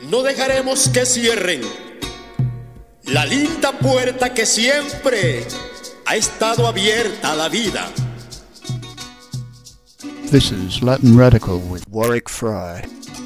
No dejaremos que cierren la linda puerta que siempre ha estado abierta a la vida. This is Latin Radical with Warwick Fry.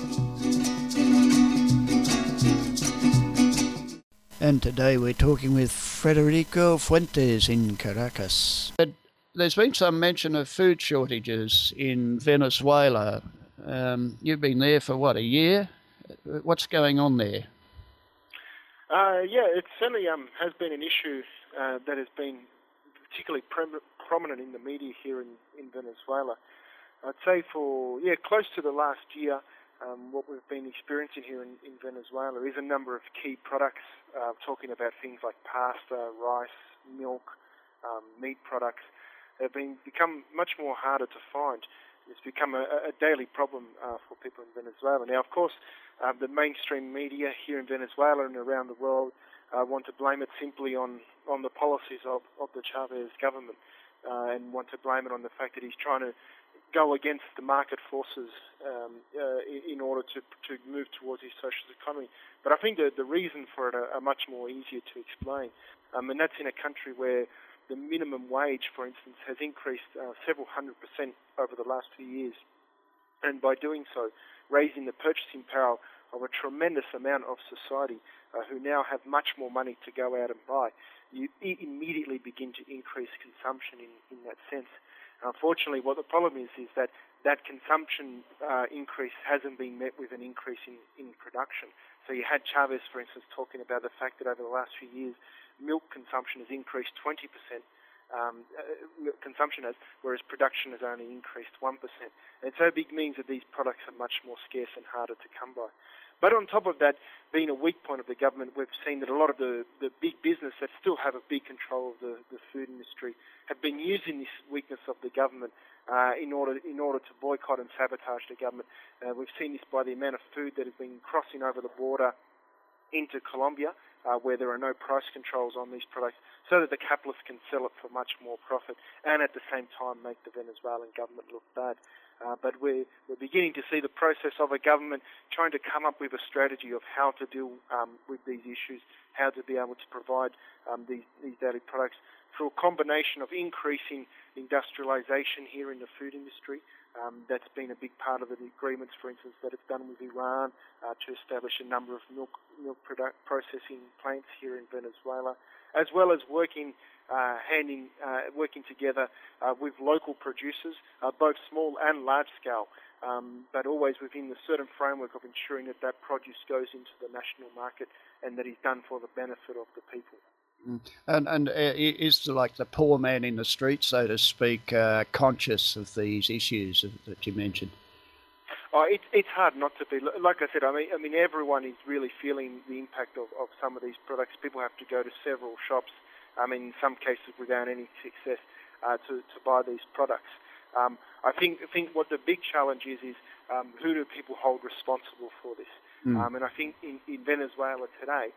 And today we're talking with Federico Fuentes in Caracas. There's been some mention of food shortages in Venezuela. You've been there for, a year? What's going on there? Yeah, it certainly has been an issue that has been particularly prominent in the media here in Venezuela. I'd say for, close to the last year, what we've been experiencing here in Venezuela is a number of key products, talking about things like pasta, rice, milk, meat products, have become much more harder to find. It's become a daily problem for people in Venezuela. Now, of course, the mainstream media here in Venezuela and around the world want to blame it simply on the policies of the Chavez government and want to blame it on the fact that he's trying to go against the market forces in order to move towards his socialist economy. But I think the reason for it are much more easier to explain, and that's in a country where the minimum wage, for instance, has increased several 100% over the last few years, and by doing so, raising the purchasing power of a tremendous amount of society who now have much more money to go out and buy. You immediately begin to increase consumption in that sense. Unfortunately, what the problem is that consumption increase hasn't been met with an increase in production. So you had Chavez, for instance, talking about the fact that over the last few years, milk consumption has increased 20%, whereas production has only increased 1%. And so it means that these products are much more scarce and harder to come by. But on top of that, being a weak point of the government, we've seen that a lot of the big business that still have a big control of the food industry have been using this weakness of the government in order to boycott and sabotage the government. We've seen this by the amount of food that has been crossing over the border into Colombia, where there are no price controls on these products, so that the capitalists can sell it for much more profit and at the same time make the Venezuelan government look bad. But we're beginning to see the process of a government trying to come up with a strategy of how to deal with these issues, how to be able to provide these daily products through a combination of increasing industrialization here in the food industry. That's been a big part of the agreements, for instance, that it's done with Iran to establish a number of milk processing plants here in Venezuela, as well as working together with local producers, both small and large scale, but always within the certain framework of ensuring that produce goes into the national market and that is done for the benefit of the people. And is the poor man in the street, so to speak, conscious of these issues that you mentioned? Oh, it's hard not to be. Like I said, I mean, everyone is really feeling the impact of some of these products. People have to go to several shops, in some cases without any success, to buy these products. I think what the big challenge is who do people hold responsible for this? And I think in Venezuela today,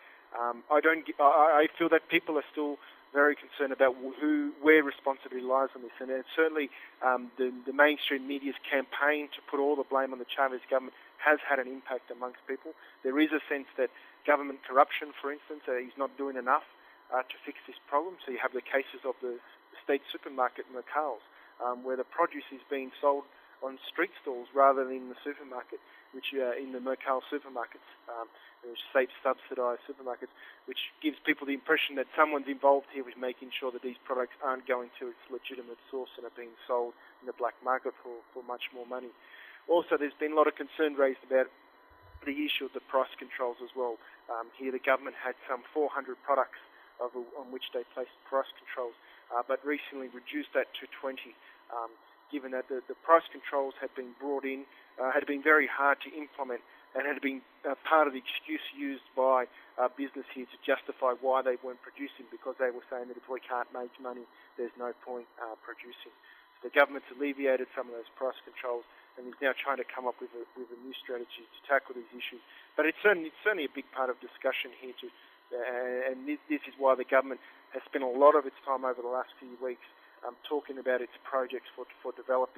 I feel that people are still very concerned about where responsibility lies on this, and certainly the mainstream media's campaign to put all the blame on the Chavez government has had an impact amongst people. There is a sense that government corruption, for instance, is not doing enough to fix this problem. So you have the cases of the state supermarket Mercals, where the produce is being sold on street stalls rather than in the supermarket, which in the Mercal supermarkets, state-subsidised supermarkets, which gives people the impression that someone's involved here with making sure that these products aren't going to its legitimate source and are being sold in the black market for much more money. Also, there's been a lot of concern raised about the issue of the price controls as well. Here the government had some 400 products on which they placed price controls, but recently reduced that to 20, given that the price controls had been brought in, had been very hard to implement, and had been part of the excuse used by business here to justify why they weren't producing, because they were saying that if we can't make money, there's no point producing. So the government's alleviated some of those price controls and is now trying to come up with a new strategy to tackle these issues. But it's certainly a big part of discussion here too, and this is why the government has spent a lot of its time over the last few weeks talking about its projects for developing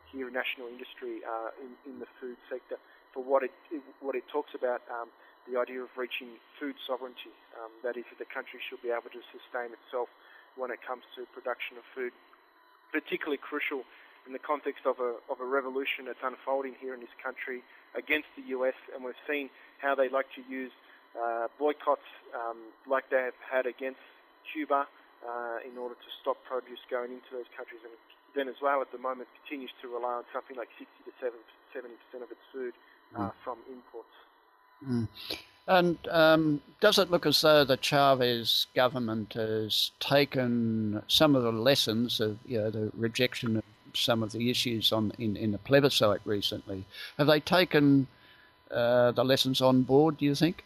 here in national industry in the food sector for what it talks about, the idea of reaching food sovereignty. That is, that the country should be able to sustain itself when it comes to production of food, particularly crucial in the context of a revolution that's unfolding here in this country against the US, and we've seen how they like to use boycotts like they have had against Cuba in order to stop produce going into those countries. And Venezuela at the moment continues to rely on something like 60 to 70% of its food from imports. Mm. And does it look as though the Chavez government has taken some of the lessons of the rejection of some of the issues in the plebiscite recently? Have they taken the lessons on board, do you think?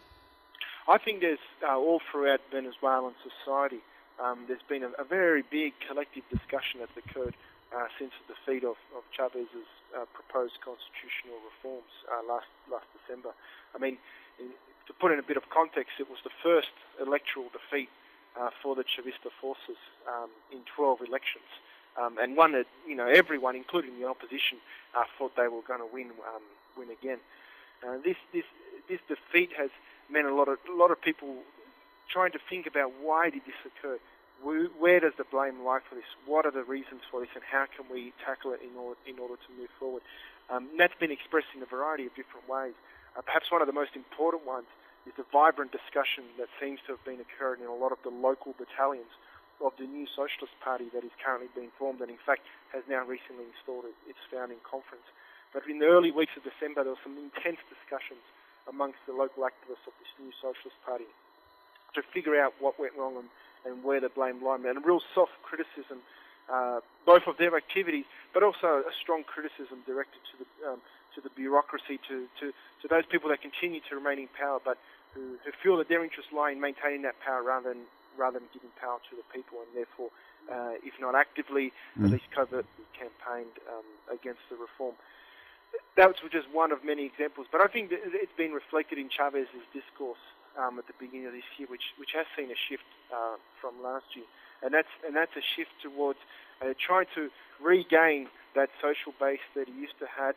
I think there's all throughout Venezuelan society, there's been a very big collective discussion that's occurred since the defeat of Chavez's proposed constitutional reforms last December. I mean, to put in a bit of context, it was the first electoral defeat for the Chavista forces in 12 elections, and one that everyone, including the opposition, thought they were going to win again. This defeat has meant a lot of people trying to think about why did this occur. Where does the blame lie for this? What are the reasons for this, and how can we tackle it in order to move forward? That's been expressed in a variety of different ways. Perhaps one of the most important ones is the vibrant discussion that seems to have been occurring in a lot of the local battalions of the new Socialist Party that is currently being formed, and in fact has now recently installed its founding conference. But in the early weeks of December, there were some intense discussions amongst the local activists of this new Socialist Party to figure out what went wrong and where the blame lay, and a real soft criticism, both of their activities, but also a strong criticism directed to the bureaucracy, to those people that continue to remain in power, but who feel that their interests lie in maintaining that power rather than giving power to the people, and therefore, if not actively, at least covertly campaigned against the reform. That was just one of many examples, but I think that it's been reflected in Chavez's discourse at the beginning of this year, which has seen a shift from last year, and that's a shift towards trying to regain that social base that he used to have,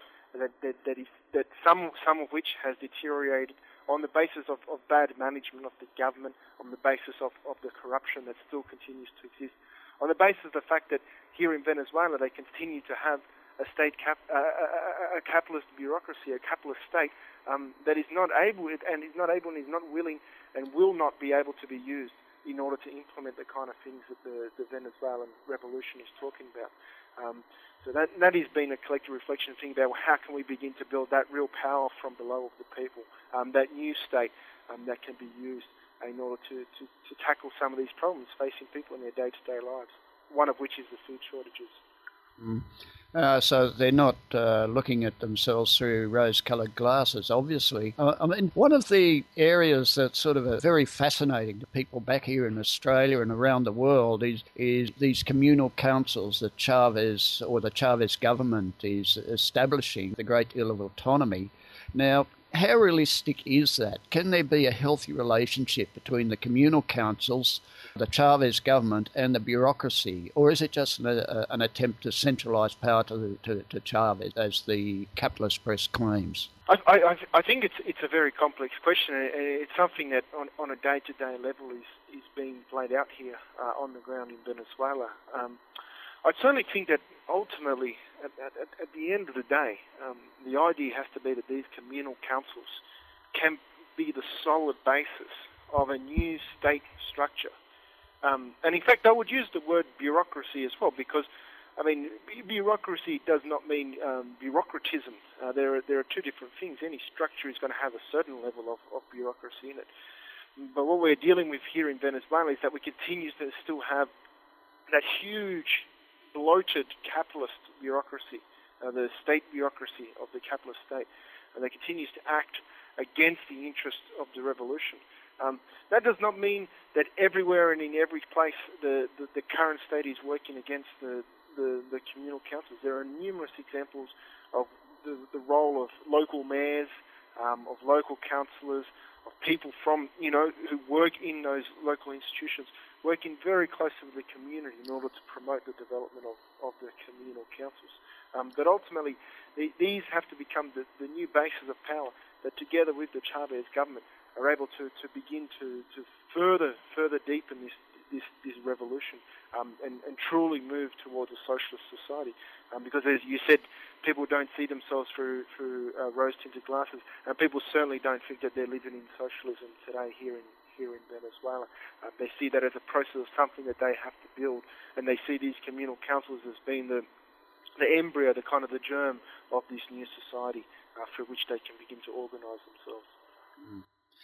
that some of which has deteriorated on the basis of bad management of the government, on the basis of the corruption that still continues to exist, on the basis of the fact that here in Venezuela they continue to have a capitalist bureaucracy, a capitalist state that is not able and is not willing and will not be able to be used in order to implement the kind of things that the Venezuelan revolution is talking about. So that has been a collective reflection of thinking about how can we begin to build that real power from below of the people, that new state that can be used in order to tackle some of these problems facing people in their day-to-day lives, one of which is the food shortages. So they're not looking at themselves through rose-coloured glasses, obviously. I mean, one of the areas that's sort of very fascinating to people back here in Australia and around the world is these communal councils that Chavez or the Chavez government is establishing, the great deal of autonomy. Now, how realistic is that? Can there be a healthy relationship between the communal councils, the Chavez government, and the bureaucracy, or is it just an attempt to centralise power to Chavez, as the capitalist press claims? I think it's a very complex question. It's something that on a day-to-day level is being played out here on the ground in Venezuela. I certainly think that ultimately, at the end of the day, the idea has to be that these communal councils can be the solid basis of a new state structure. And in fact, I would use the word bureaucracy as well, because, I mean, bureaucracy does not mean bureaucratism. There are two different things. Any structure is going to have a certain level of bureaucracy in it. But what we're dealing with here in Venezuela is that we continue to still have that huge, bloated capitalist bureaucracy, the state bureaucracy of the capitalist state, and that continues to act against the interests of the revolution. That does not mean that everywhere and in every place the current state is working against the communal councils. There are numerous examples of the role of local mayors, of local councillors, of people from, who work in those local institutions, working very closely with the community in order to promote the development of the communal councils. But ultimately, these have to become the new bases of power that, together with the Chavez government, are able to begin to further deepen this revolution and truly move towards a socialist society. Because, as you said, people don't see themselves through rose-tinted glasses, and people certainly don't think that they're living in socialism today here in Venezuela. They see that as a process of something that they have to build, and they see these communal councils as being the embryo, the kind of the germ of this new society through which they can begin to organise themselves. Mm.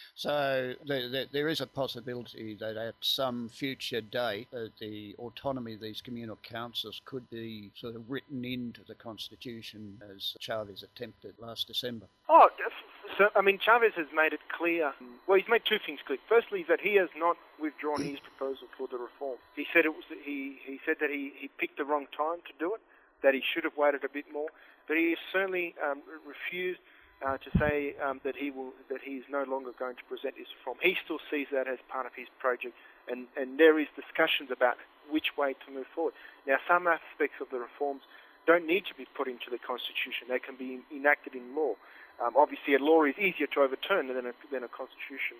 So there is a possibility that at some future date the autonomy of these communal councils could be sort of written into the Constitution as Chavez attempted last December. Oh, so, I mean, Chavez has made it clear. Well, he's made two things clear. Firstly, that he has not withdrawn his proposal for the reform. He said he said that he picked the wrong time to do it, that he should have waited a bit more, but he has certainly refused to say that he is no longer going to present his reform. He still sees that as part of his project, and there is discussions about which way to move forward. Now, some aspects of the reforms don't need to be put into the Constitution. They can be enacted in law. Obviously, a law is easier to overturn than a Constitution,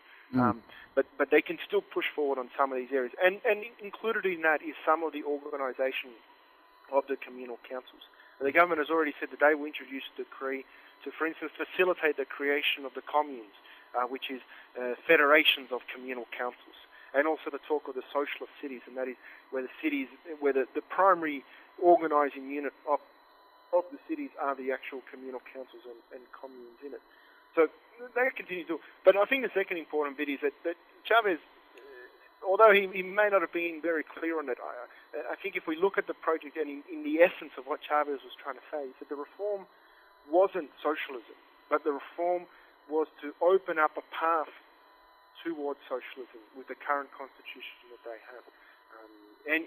but they can still push forward on some of these areas. And included in that is some of the organisation of the communal councils. And the government has already said that they will introduce a decree to, for instance, facilitate the creation of the communes, which is federations of communal councils, and also the talk of the socialist cities, and that is where the primary organising unit of the cities are the actual communal councils and communes in it. So they continue to do. But I think the second important bit is that Chavez, although he may not have been very clear on it, I think if we look at the project and in the essence of what Chavez was trying to say, is that the reform wasn't socialism, but the reform was to open up a path towards socialism with the current constitution that they have. And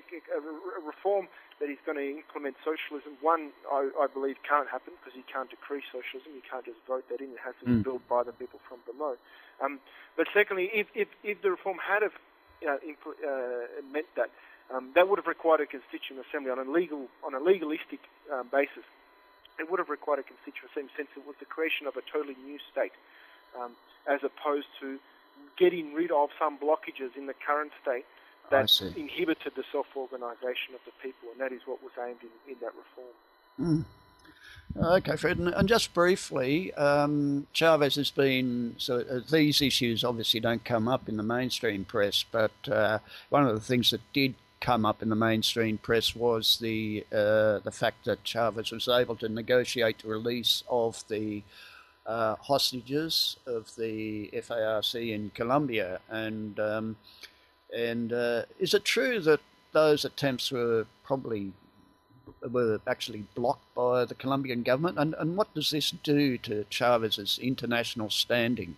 a reform that is going to implement socialism, one, I believe can't happen because you can't decree socialism. You can't just vote that in. It has to be built by the people from below. But secondly, if the reform had have meant that, that would have required a constituent assembly on a legalistic basis. It would have required a constituent assembly since it was the creation of a totally new state, as opposed to getting rid of some blockages in the current state that inhibited the self-organisation of the people, and that is what was aimed in that reform. Okay, Fred, and just briefly, Chavez has been, so these issues obviously don't come up in the mainstream press, but one of the things that did come up in the mainstream press was the fact that Chavez was able to negotiate the release of the hostages of the FARC in Colombia, and is it true that those attempts were actually blocked by the Colombian government? And what does this do to Chavez's international standing?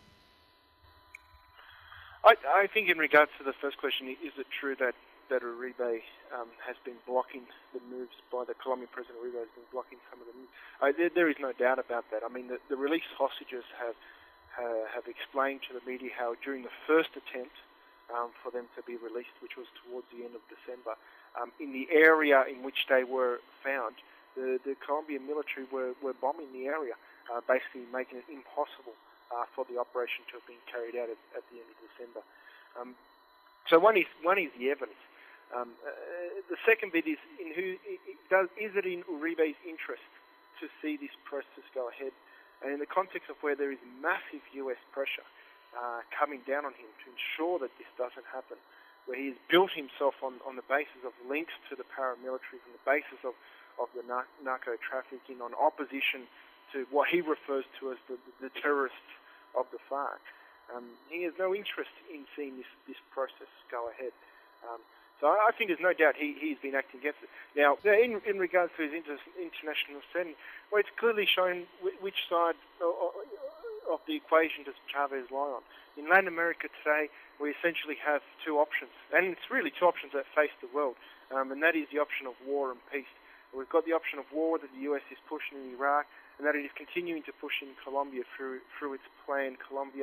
I think in regards to the first question, is it true that Uribe has been blocking the moves by the Colombian President? Uribe has been blocking some of the moves. There is no doubt about that. I mean, the released hostages have explained to the media how during the first attempt for them to be released, which was towards the end of December, in the area in which they were found, the Colombian military were bombing the area, basically making it impossible for the operation to have been carried out at the end of December. So one is the evidence. The second bit is is it in Uribe's interest to see this process go ahead, and in the context of where there is massive US pressure coming down on him to ensure that this doesn't happen, where he has built himself on the basis of links to the paramilitaries, on the basis of the narco-trafficking, on opposition to what he refers to as the terrorists of the FARC. He has no interest in seeing this process go ahead. So I think there's no doubt he's been acting against it. Now, in regards to his international standing, well, it's clearly shown which side of the equation does Chavez lie on. In Latin America today, we essentially have two options, and it's really two options that face the world, and that is the option of war and peace. We've got the option of war that the US is pushing in Iraq, and that it is continuing to push in Colombia through its Plan Colombia,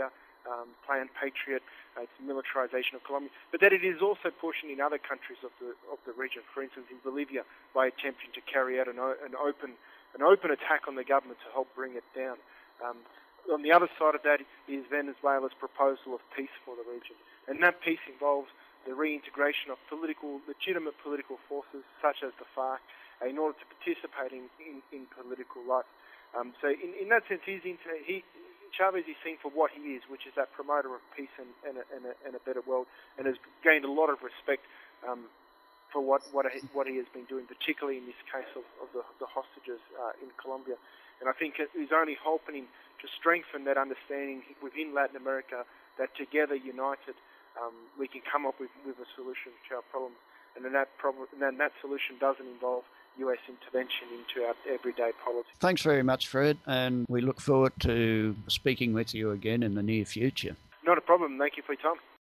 Plan Patriot, its militarization of Colombia, but that it is also pushing in other countries of the region. For instance, in Bolivia, by attempting to carry out an open attack on the government to help bring it down. On the other side of that is Venezuela's proposal of peace for the region, and that peace involves the reintegration of legitimate political forces such as the FARC in order to participate in political life. So in that sense, Chavez is seen for what he is, which is that promoter of peace and a better world, and has gained a lot of respect for what he has been doing, particularly in this case of the hostages in Colombia. And I think it is only helping him to strengthen that understanding within Latin America that together, united, we can come up with a solution to our problems. And then that solution doesn't involve US intervention into our everyday politics. Thanks very much, Fred, and we look forward to speaking with you again in the near future. Not a problem. Thank you for your time.